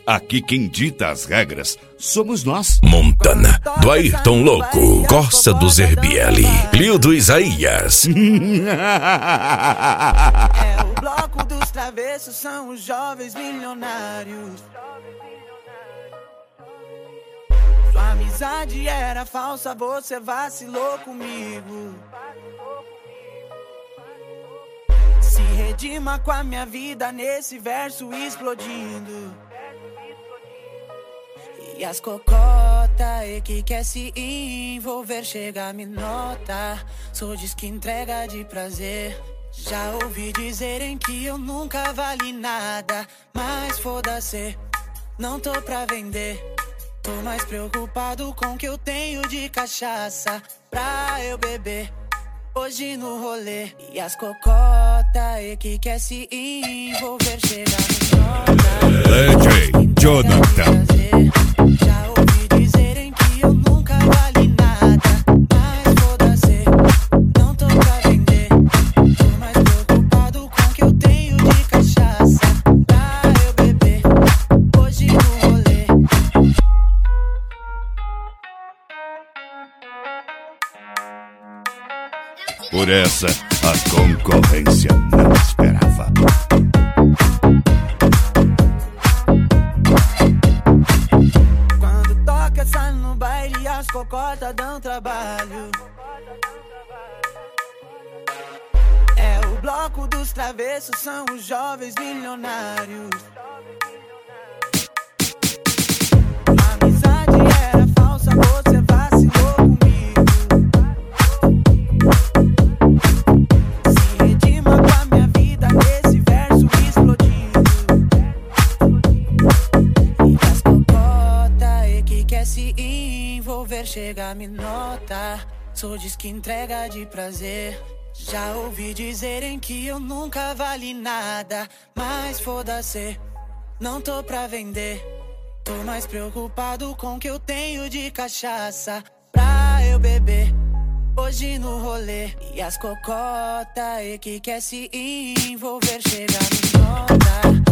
Aqui quem dita as regras somos nós. Montana, do Ayrton Louco, Costa do Zerbieli, Lio do Isaías. É o bloco dos travessos, são os jovens milionários. Sua amizade era falsa, você vacilou comigo. Se redima com a minha vida nesse verso explodindo. E as cocota e que quer se envolver, chega me nota. Sou diz que entrega de prazer. Já ouvi dizerem que eu nunca vali nada, mas foda-se, não tô pra vender. Tô mais preocupado com o que eu tenho de cachaça pra eu beber hoje no rolê. E as cocota e que quer se envolver, chega me nota. DJ Jonathan. Já ouvi dizerem que eu nunca vali nada, mas foda-se, não tô pra vender. Tô mais preocupado com o que eu tenho de cachaça pra eu beber hoje no rolê. Por essa, a concorrência não esperava. Quando toca, sai no baile, as cocotas dão trabalho. É o bloco dos travessos, são os jovens milionários. A amizade era falsa, você vacilou comigo. Se redima com a minha vida nesse verso explodindo. E as cocota e que quer se envolver, chega me nota. Sou diz que entrega de prazer. Já ouvi dizerem que eu nunca vali nada, mas foda-se, não tô pra vender. Tô mais preocupado com o que eu tenho de cachaça pra eu beber hoje no rolê. E as cocota e que quer se envolver, chega me nota.